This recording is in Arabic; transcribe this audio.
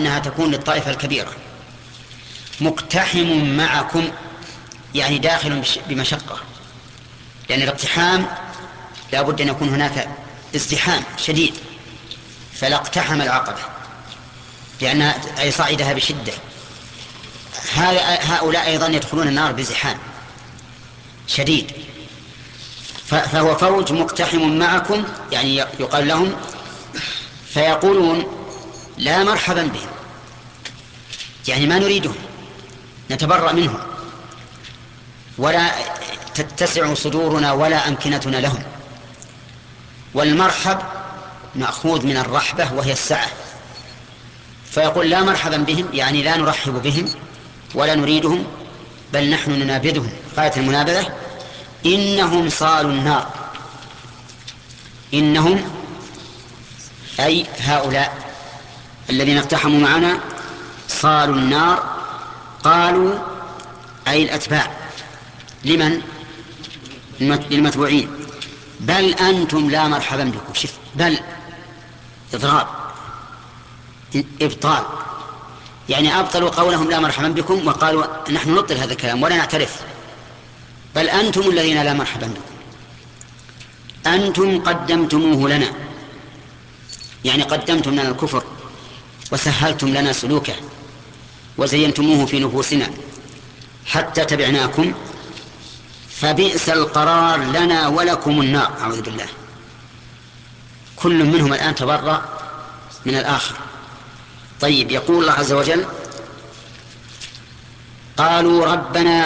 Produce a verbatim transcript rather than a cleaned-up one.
أنها تكون للطائفة الكبيرة. مقتحم معكم يعني داخل بمشقة، لأن الاقتحام لا بد أن يكون هناك ازدحام شديد، فلا اقتحم العقبة لأنها أي صعدها بشدة. هؤلاء أيضا يدخلون النار بزحام شديد، فهو فوج مقتحم معكم يعني يقال لهم فيقولون لا مرحبا بهم، يعني ما نريدهم، نتبرأ منهم، ولا تتسع صدورنا ولا أمكنتنا لهم. والمرحب مأخوذ من الرحبة وهي السعة، فيقول لا مرحبا بهم يعني لا نرحب بهم ولا نريدهم، بل نحن ننابذهم غاية المنابذة. إنهم صالوا النار، إنهم أي هؤلاء الذين اقتحموا معنا صالوا النار. قالوا أي الأتباع، لمن؟ للمتبوعين. بل أنتم لا مرحبا بكم. شف بل إضراب إبطال، يعني أبطلوا قولهم لا مرحبا بكم وقالوا نحن نبطل هذا الكلام ولا نعترف. بل أنتم الذين لا مرحبا بكم، أنتم قدمتموه لنا، يعني قدمتم لنا الكفر وسهلتم لنا سلوكه وزينتموه في نفوسنا حتى تبعناكم، فبئس القرار لنا ولكم النار. أعوذ بالله. كل منهم الآن تبرأ من الآخر. طيب، يقول الله عز وجل قالوا ربنا